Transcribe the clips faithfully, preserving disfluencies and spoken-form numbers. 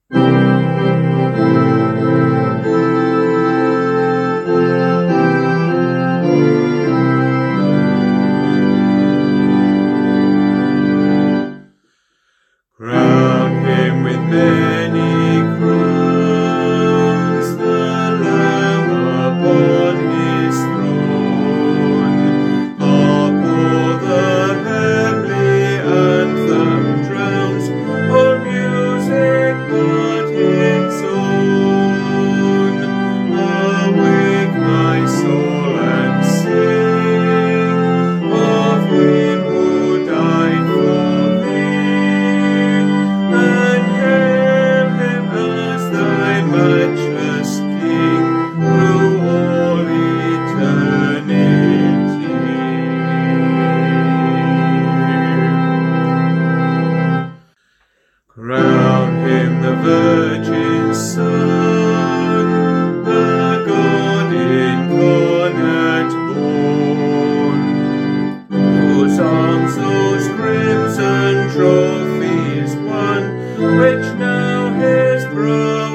Crown him with many crowns, the Lamb upon his throne. Hark, all the heavenly anthem drowns all music but its own. Awake, my soul, and sing of him who died for and hail him as thy matchless King through all eternity. Crown him the Virgin's Son, the God incarnate born, whose arms those crimson trophies won, which now his brow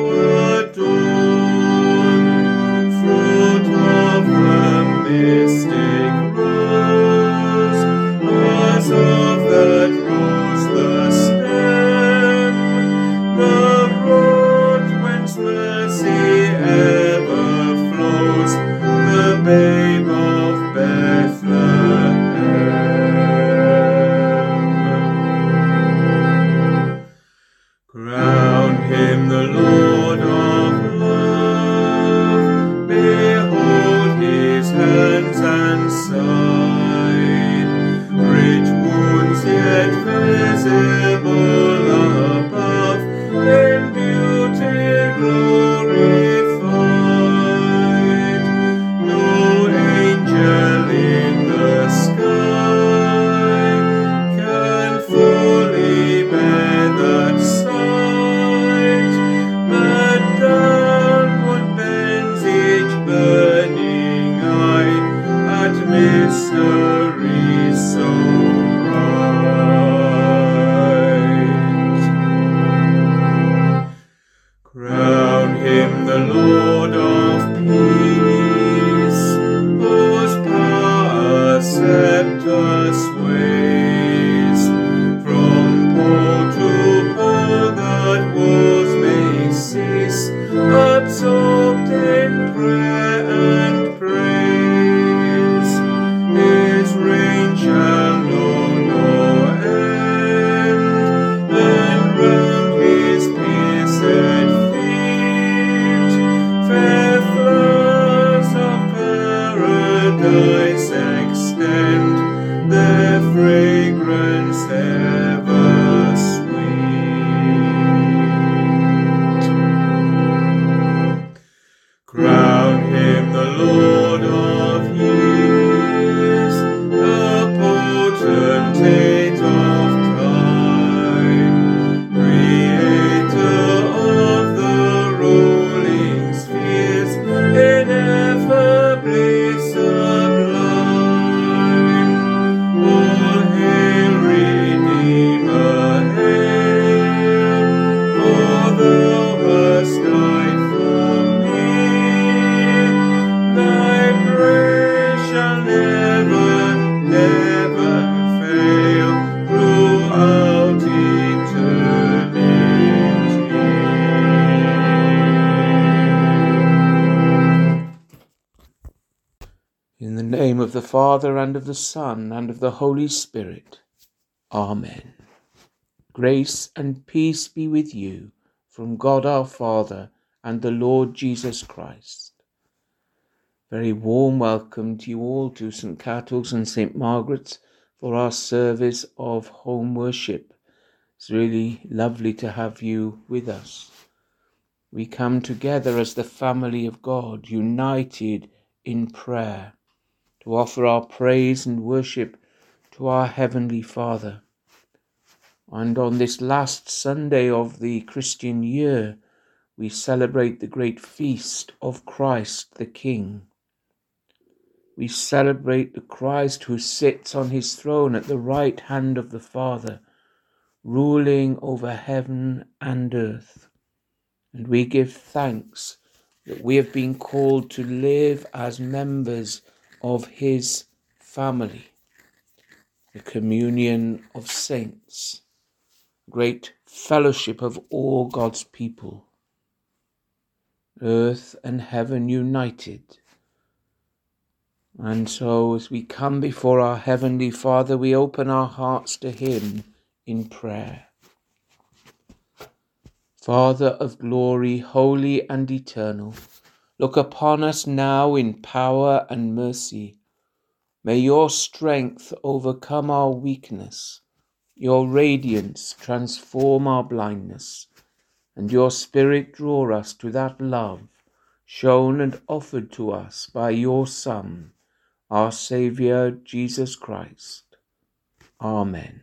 adorn. Fruit of the mystic rose, as of that rose the stem, the road whence mercy ever flows, the babe of Bethlehem. Crown him the Lord of love, behold his hands and side, rich wounds yet visible above, in beauty glorified. No angel in the sky can fully bear that sight, but downward bends each burning eye at mysteries so bright. Crown him the Lord of peace, whose power scepter sways, from pole to pole that woes may cease, absorbed in prayer and praise. His reign shall know no end, and round his pierced feet fair flowers of paradise extend, their fragrance ever sweet. Crown him the Lord of years, the potentate of time, creator of the rolling spheres, ineffably sublime. All hail, Redeemer, hail, for thou hast died for me. Thy praise shall never, never fail throughout eternity. In the name of the Father, and of the Son, and of the Holy Spirit. Amen. Grace and peace be with you from God our Father and the Lord Jesus Christ. Very warm welcome to you all to Saint Catull's and Saint Margaret's for our service of home worship. It's really lovely to have you with us. We come together as the family of God, united in prayer, to offer our praise and worship to our Heavenly Father. And on this last Sunday of the Christian year, we celebrate the great feast of Christ the King. We celebrate the Christ who sits on his throne at the right hand of the Father, ruling over heaven and earth. And we give thanks that we have been called to live as members of his family, the communion of saints, great fellowship of all God's people, earth and heaven united. And so as we come before our Heavenly Father, we open our hearts to him in prayer. Father of glory, holy and eternal, look upon us now in power and mercy. May your strength overcome our weakness, your radiance transform our blindness, and your Spirit draw us to that love shown and offered to us by your Son, our Saviour, Jesus Christ. Amen.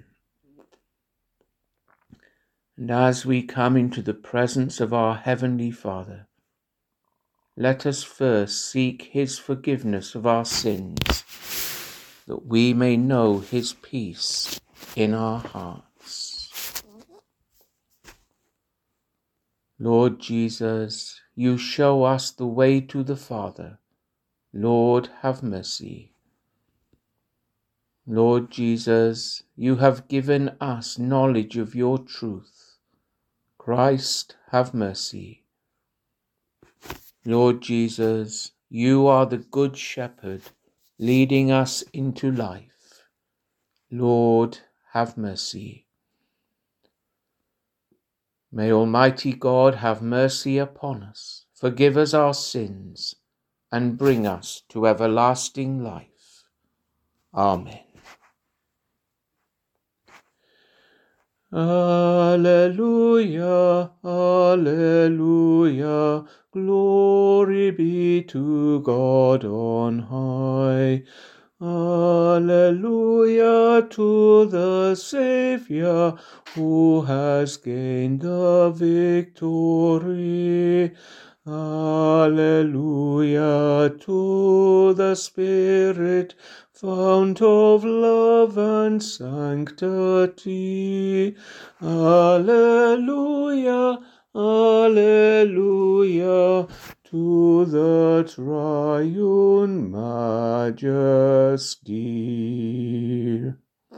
And as we come into the presence of our Heavenly Father, let us first seek his forgiveness of our sins, that we may know his peace in our hearts. Lord Jesus, you show us the way to the Father. Lord, have mercy. Lord Jesus, you have given us knowledge of your truth. Christ, have mercy. Lord Jesus, you are the Good Shepherd, leading us into life. Lord, have mercy. May Almighty God have mercy upon us, forgive us our sins, and bring us to everlasting life. Amen. Alleluia, alleluia, glory be to God on high. Alleluia to the Saviour who has gained the victory. Alleluia to the Spirit, fount of love and sanctity. Alleluia, alleluia to the triune majesty.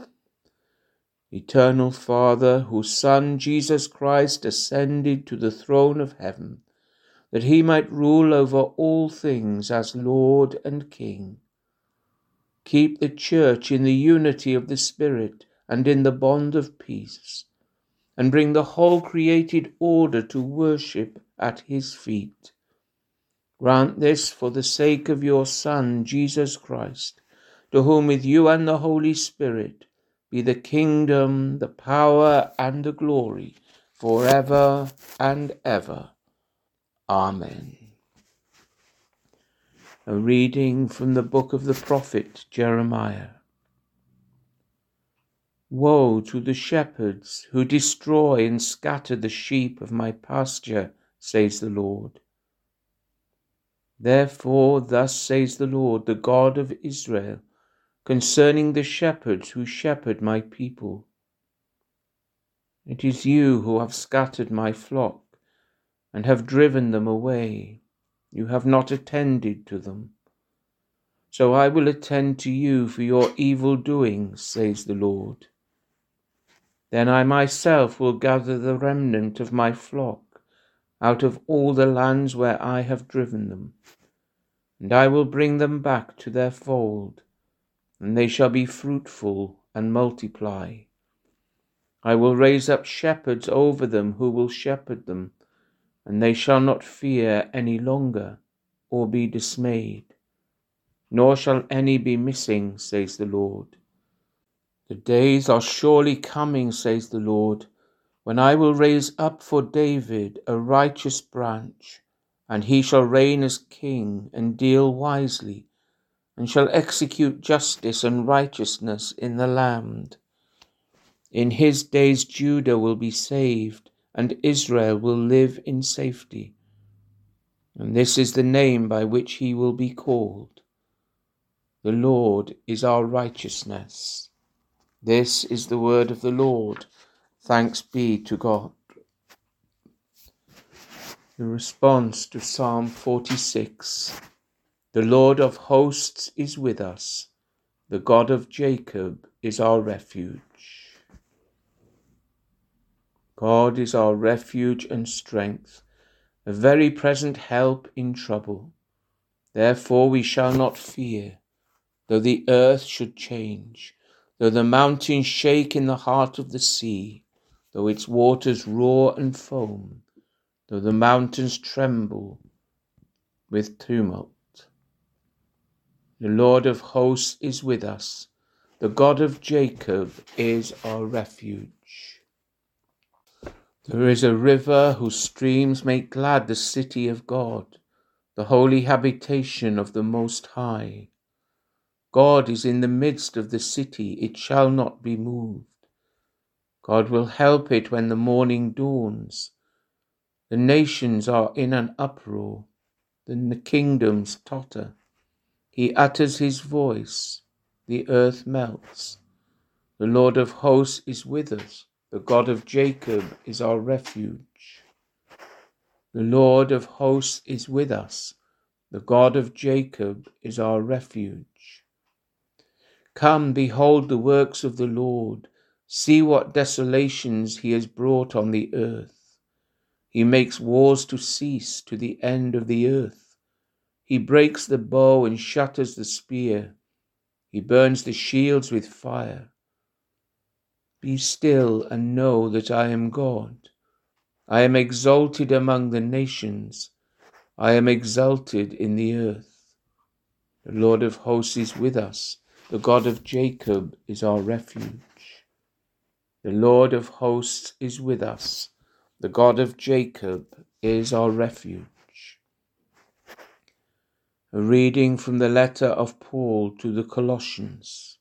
Eternal Father, whose Son Jesus Christ ascended to the throne of heaven, that he might rule over all things as Lord and King, keep the Church in the unity of the Spirit and in the bond of peace, and bring the whole created order to worship at his feet. Grant this for the sake of your Son, Jesus Christ, to whom with you and the Holy Spirit be the kingdom, the power, and the glory, forever and ever. Amen. A reading from the book of the prophet Jeremiah. Woe to the shepherds who destroy and scatter the sheep of my pasture, says the Lord. Therefore, thus says the Lord, the God of Israel, concerning the shepherds who shepherd my people. It is you who have scattered my flock and have driven them away. You have not attended to them. So I will attend to you for your evil doings, says the Lord. Then I myself will gather the remnant of my flock out of all the lands where I have driven them, and I will bring them back to their fold, and they shall be fruitful and multiply. I will raise up shepherds over them who will shepherd them, and they shall not fear any longer or be dismayed, nor shall any be missing, says the Lord. The days are surely coming, says the Lord, when I will raise up for David a righteous branch, and he shall reign as king and deal wisely, and shall execute justice and righteousness in the land. In his days Judah will be saved, and Israel will live in safety. And this is the name by which he will be called. The Lord is our righteousness. This is the word of the Lord. Thanks be to God. The response to Psalm forty-six. The Lord of hosts is with us. The God of Jacob is our refuge. God is our refuge and strength, a very present help in trouble. Therefore we shall not fear, though the earth should change, though the mountains shake in the heart of the sea, though its waters roar and foam, though the mountains tremble with tumult. The Lord of hosts is with us. The God of Jacob is our refuge. There is a river whose streams make glad the city of God, the holy habitation of the Most High. God is in the midst of the city, it shall not be moved. God will help it when the morning dawns. The nations are in an uproar, then the kingdoms totter. He utters his voice, the earth melts. The Lord of hosts is with us. The God of Jacob is our refuge. The Lord of hosts is with us. The God of Jacob is our refuge. Come, behold the works of the Lord. See what desolations he has brought on the earth. He makes wars to cease to the end of the earth. He breaks the bow and shatters the spear. He burns the shields with fire. Be still and know that I am God. I am exalted among the nations. I am exalted in the earth. The Lord of hosts is with us. The God of Jacob is our refuge. The Lord of hosts is with us. The God of Jacob is our refuge. A reading from the letter of Paul to the Colossians.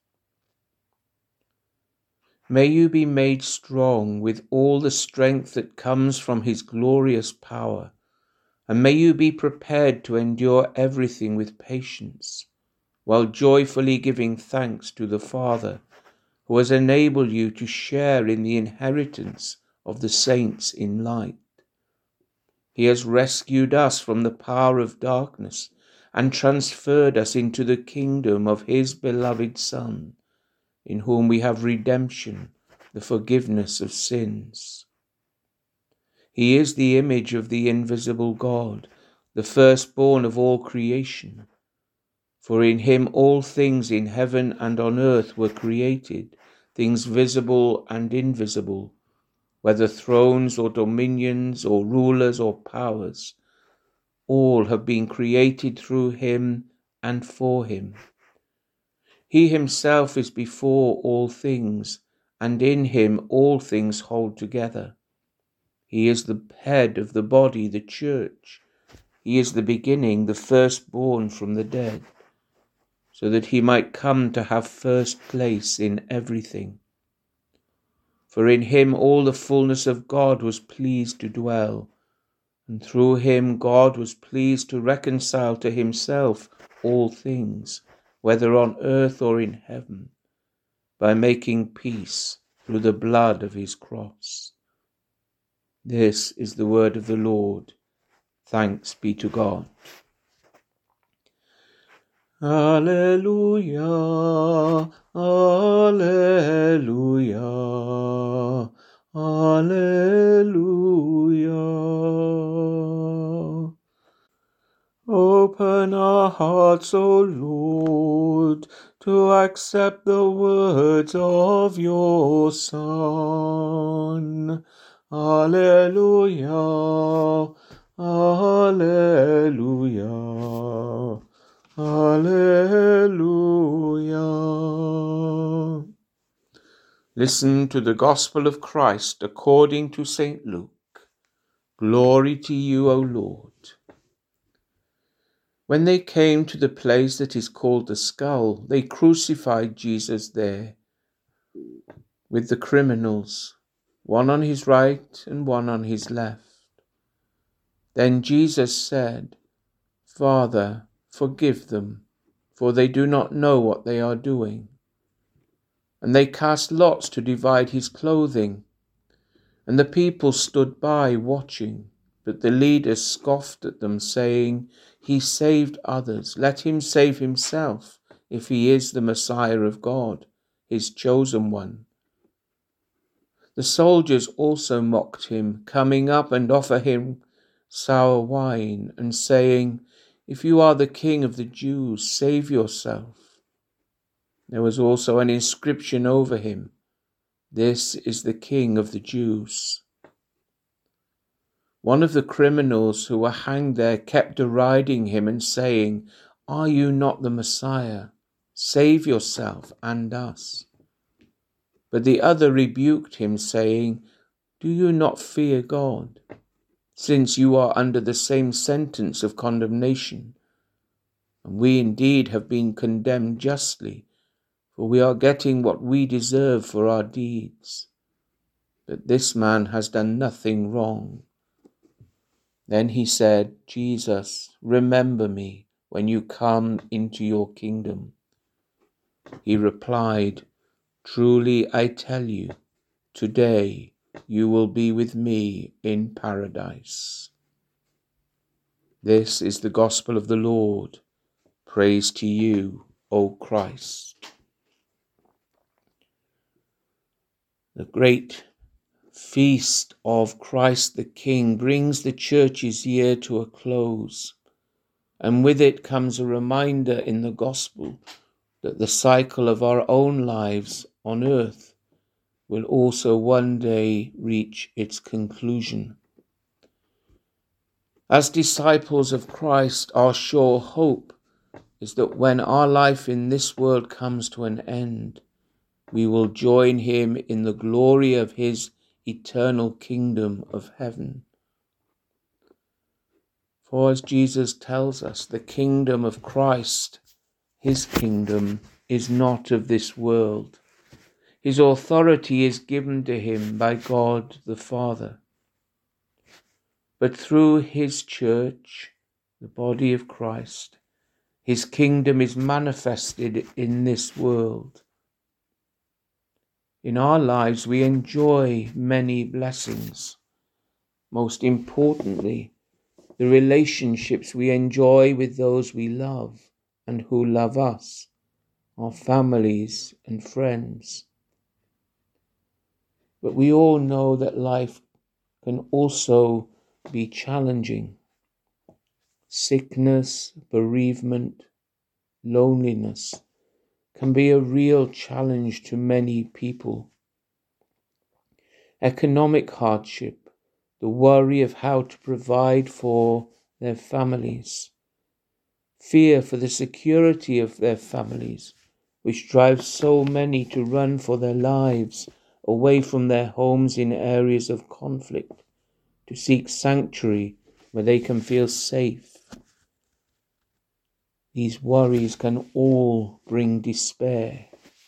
May you be made strong with all the strength that comes from his glorious power, and may you be prepared to endure everything with patience, while joyfully giving thanks to the Father, who has enabled you to share in the inheritance of the saints in light. He has rescued us from the power of darkness and transferred us into the kingdom of his beloved Son, in whom we have redemption, the forgiveness of sins. He is the image of the invisible God, the firstborn of all creation. For in him all things in heaven and on earth were created, things visible and invisible, whether thrones or dominions or rulers or powers. All have been created through him and for him. He himself is before all things, and in him all things hold together. He is the head of the body, the church. He is the beginning, the firstborn from the dead, so that he might come to have first place in everything. For in him all the fullness of God was pleased to dwell, and through him God was pleased to reconcile to himself all things, whether on earth or in heaven, by making peace through the blood of his cross. This is the word of the Lord. Thanks be to God. Alleluia, alleluia, alleluia. Open our hearts, O Lord, to accept the words of your Son. Alleluia, alleluia, alleluia. Listen to the Gospel of Christ according to Saint Luke. Glory to you, O Lord. When they came to the place that is called the Skull, they crucified Jesus there with the criminals, one on his right and one on his left. Then Jesus said, Father, forgive them, for they do not know what they are doing. And they cast lots to divide his clothing, and the people stood by watching, But the leaders scoffed at them, saying, "He saved others. Let him save himself, if he is the Messiah of God, his chosen one." The soldiers also mocked him, coming up and offer him sour wine, and saying, "If you are the king of the Jews, save yourself." There was also an inscription over him, "This is the King of the Jews." One of the criminals who were hanged there kept deriding him and saying, "Are you not the Messiah? Save yourself and us." But the other rebuked him, saying, "Do you not fear God, since you are under the same sentence of condemnation? And we indeed have been condemned justly, for we are getting what we deserve for our deeds. But this man has done nothing wrong." Then he said, "Jesus, remember me when you come into your kingdom." He replied, "Truly I tell you, today you will be with me in paradise." This is the gospel of the Lord. Praise to you, O Christ. The great feast of Christ the King brings the church's year to a close, and with it comes a reminder in the gospel that the cycle of our own lives on earth will also one day reach its conclusion. As disciples of Christ, our sure hope is that when our life in this world comes to an end, we will join him in the glory of his eternal kingdom of heaven. For as Jesus tells us, the kingdom of Christ, his kingdom, is not of this world. His authority is given to him by God the Father. But through his church, the body of Christ, his kingdom is manifested in this world. In our lives, we enjoy many blessings. Most importantly, the relationships we enjoy with those we love and who love us, our families and friends. But we all know that life can also be challenging. Sickness, bereavement, loneliness can be a real challenge to many people. Economic hardship, the worry of how to provide for their families, fear for the security of their families, which drives so many to run for their lives away from their homes in areas of conflict, to seek sanctuary where they can feel safe. These worries can all bring despair.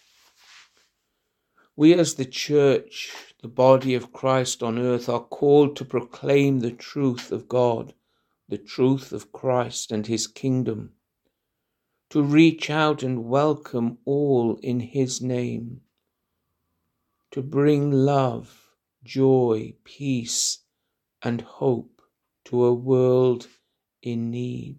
We as the church, the body of Christ on earth, are called to proclaim the truth of God, the truth of Christ and his kingdom, to reach out and welcome all in his name, to bring love, joy, peace, and hope to a world in need.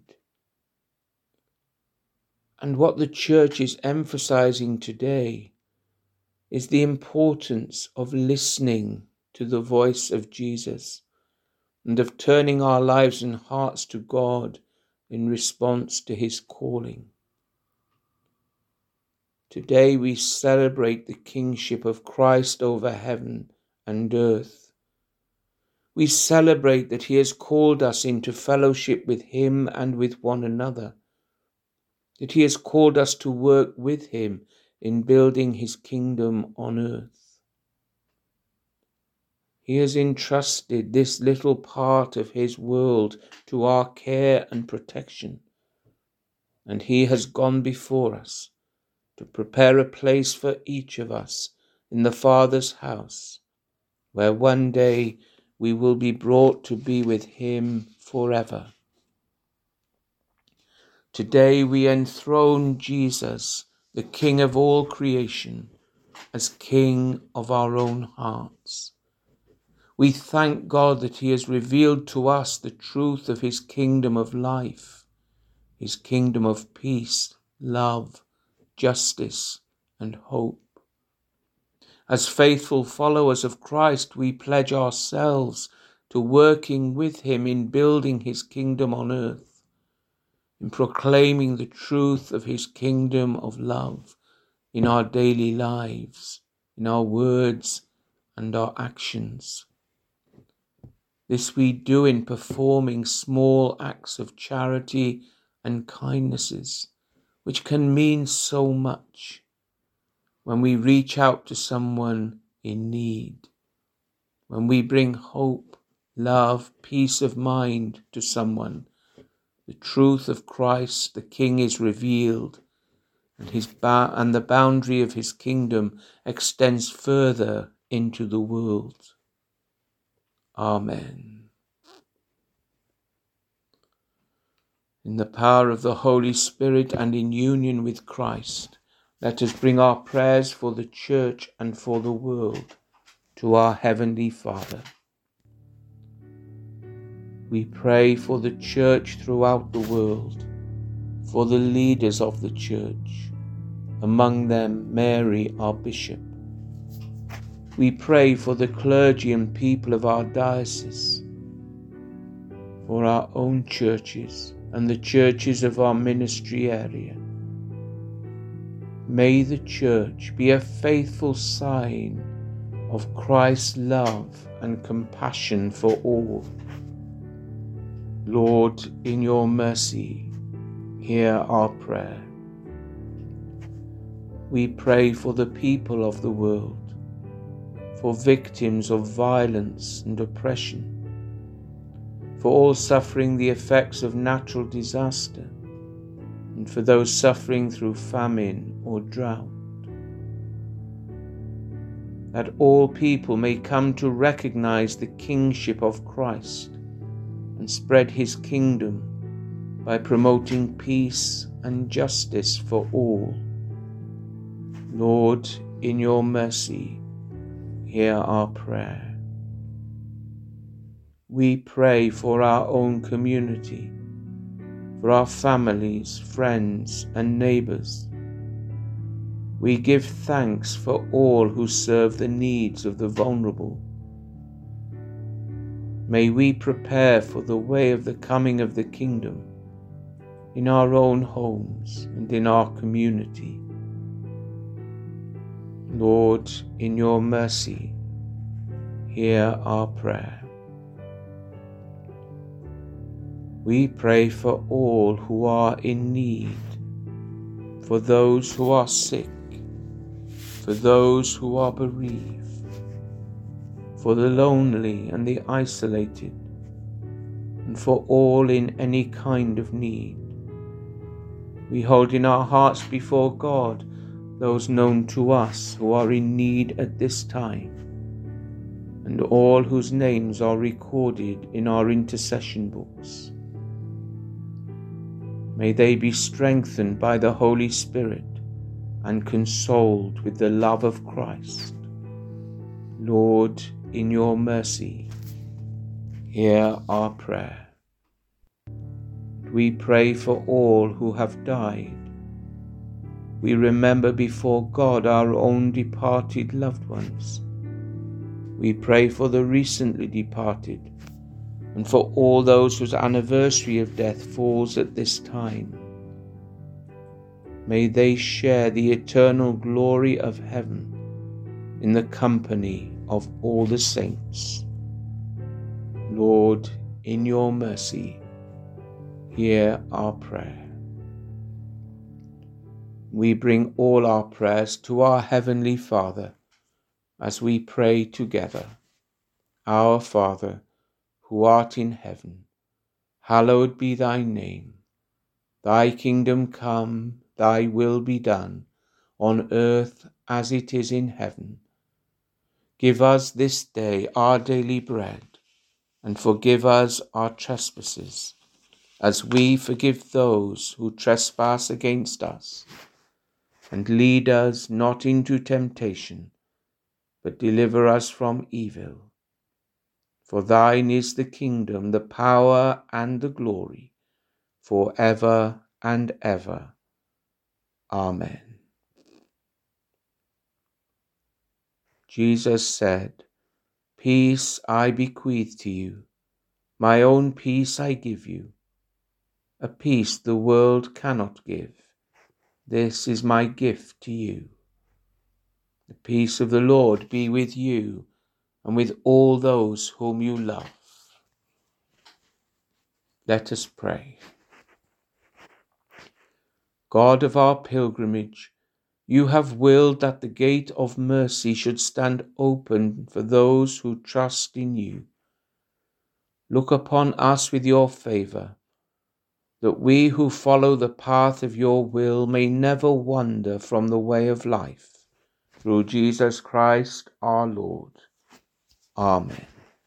And what the church is emphasizing today is the importance of listening to the voice of Jesus and of turning our lives and hearts to God in response to his calling. Today we celebrate the kingship of Christ over heaven and earth. We celebrate that he has called us into fellowship with him and with one another, that he has called us to work with him in building his kingdom on earth. He has entrusted this little part of his world to our care and protection, and he has gone before us to prepare a place for each of us in the Father's house, where one day we will be brought to be with him forever. Today we enthrone Jesus, the King of all creation, as King of our own hearts. We thank God that he has revealed to us the truth of his kingdom of life, his kingdom of peace, love, justice, and hope. As faithful followers of Christ, we pledge ourselves to working with him in building his kingdom on earth, in proclaiming the truth of his kingdom of love in our daily lives, in our words and our actions. This we do in performing small acts of charity and kindnesses, which can mean so much. When we reach out to someone in need, when we bring hope, love, peace of mind to someone, the truth of Christ, the King, is revealed, and his ba- and the boundary of his kingdom extends further into the world. Amen. In the power of the Holy Spirit and in union with Christ, let us bring our prayers for the Church and for the world to our Heavenly Father. We pray for the Church throughout the world, for the leaders of the Church, among them Mary, our Bishop. We pray for the clergy and people of our diocese, for our own churches and the churches of our ministry area. May the Church be a faithful sign of Christ's love and compassion for all. Lord, in your mercy, hear our prayer. We pray for the people of the world, for victims of violence and oppression, for all suffering the effects of natural disaster, and for those suffering through famine or drought. That all people may come to recognize the kingship of Christ and spread his kingdom by promoting peace and justice for all. Lord, in your mercy, hear our prayer. We pray for our own community, for our families, friends, and neighbors. We give thanks for all who serve the needs of the vulnerable. May we prepare for the way of the coming of the kingdom in our own homes and in our community. Lord, in your mercy, hear our prayer. We pray for all who are in need, for those who are sick, for those who are bereaved, for the lonely and the isolated, and for all in any kind of need. We hold in our hearts before God those known to us who are in need at this time, and all whose names are recorded in our intercession books. May they be strengthened by the Holy Spirit and consoled with the love of Christ. Lord, in your mercy, hear our prayer. We pray for all who have died. We remember before God our own departed loved ones. We pray for the recently departed, and for all those whose anniversary of death falls at this time. May they share the eternal glory of heaven in the company of all the saints. Lord, in your mercy, hear our prayer. We bring all our prayers to our Heavenly Father as we pray together. Our Father, who art in heaven, hallowed be thy name. Thy kingdom come, thy will be done, on earth as it is in heaven. Give us this day our daily bread, and forgive us our trespasses, as we forgive those who trespass against us. And lead us not into temptation, but deliver us from evil. For thine is the kingdom, the power, and the glory, for ever and ever. Amen. Jesus said, Peace I bequeath to you, my own peace I give you, a peace the world cannot give. This is my gift to you. The peace of the Lord be with you and with all those whom you love. Let us pray. God of our pilgrimage, you have willed that the gate of mercy should stand open for those who trust in you. Look upon us with your favour, that we who follow the path of your will may never wander from the way of life. Through Jesus Christ our Lord. Amen.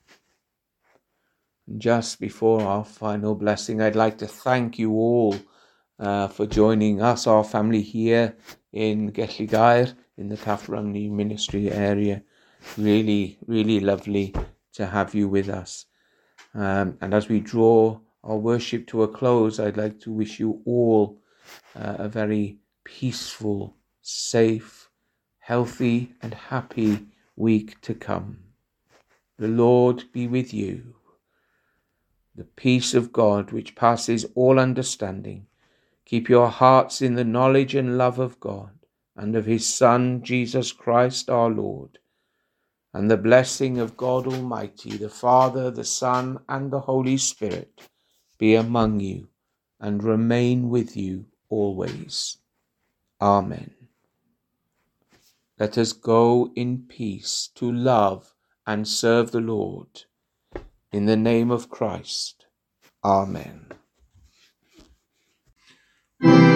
Just before our final blessing, I'd like to thank you all uh, for joining us, our family here in Gelligaer, in the Tafrangni ministry area. Really, really lovely to have you with us. Um, and as we draw our worship to a close, I'd like to wish you all uh, a very peaceful, safe, healthy and happy week to come. The Lord be with you. The peace of God, which passes all understanding, keep your hearts in the knowledge and love of God and of his Son, Jesus Christ our Lord. And the blessing of God Almighty, the Father, the Son, and the Holy Spirit be among you and remain with you always. Amen. Let us go in peace to love and serve the Lord. In the name of Christ. Amen.